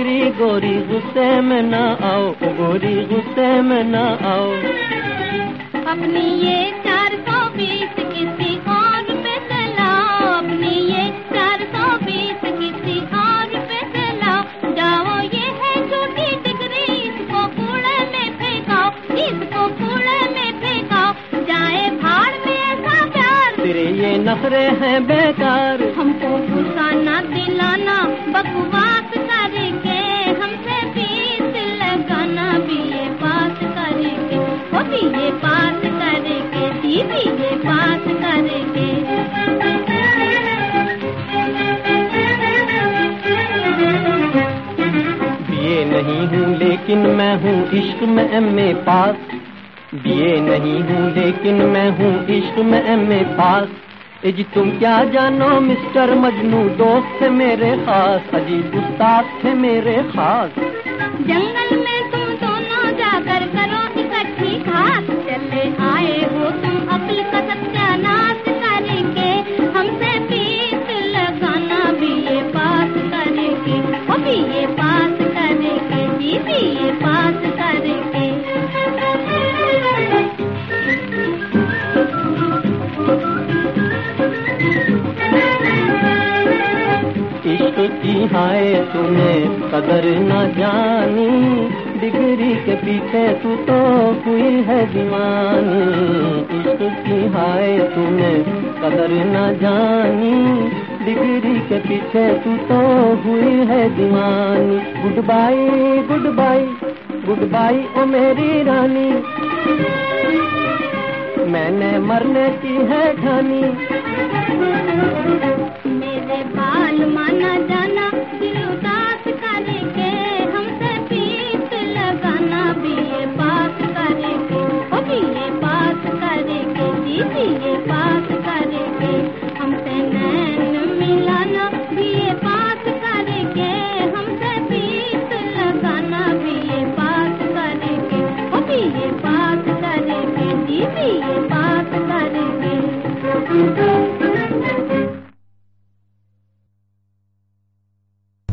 Degree गोरी गुस्से में ना आओ, गोरी गुस्से में ना आओ। अपनी ये 420 किसी और पे चलाओ, अपनी ये 420 किसी और पे चलाओ। जाओ ये है झूठी डिग्री, इसको कूड़े में फेंकाओ, इसको कूड़े में फेंकाओ। जाए भाड़ में ऐसा प्यार, तेरे ये नखरे हैं बेकार। हमको गुस्सा ना दिलाना, बकवास करके हमसे फीस लगाना। बीए पास करके, ओ बीए पास करके, बीए पास करके। बीए नहीं हूँ लेकिन मैं हूँ इश्क में एमए पास। बीए नहीं हूँ लेकिन मैं हूँ इश्क में एमए पास। जी तुम क्या जानो मिस्टर मजनू, दोस्त थे मेरे खास, अजीब उस्ताद थे मेरे खास। जंगल में तुम दोनों जाकर करो इकट्ठी घास। चले आए हो तुम अक्ल का सत्यानाश करके, हमसे फीस लगाना। बीए पास करके, ओ बीए पास करके, बीए पास करके। इश्क की हाय तूने कदर न जानी, डिग्री के पीछे तू तो हुई है दीवानी। इश्क की हाय तूने कदर न जानी, डिग्री के पीछे तू तो हुई है दीवानी। Goodbye goodbye goodbye ओ मेरी रानी, मैंने मरने की है ठानी। मेरे बाल माना जाना, दिल उदास करके हमसे फीस लगाना। बीए पास करके, ओ बीए पास करके, बीए पास करके। हमसे नैन मिलाना, बीए पास करके हमसे फीस लगाना। बीए पास करके, ओ बीए पास करके, बीए पास करके।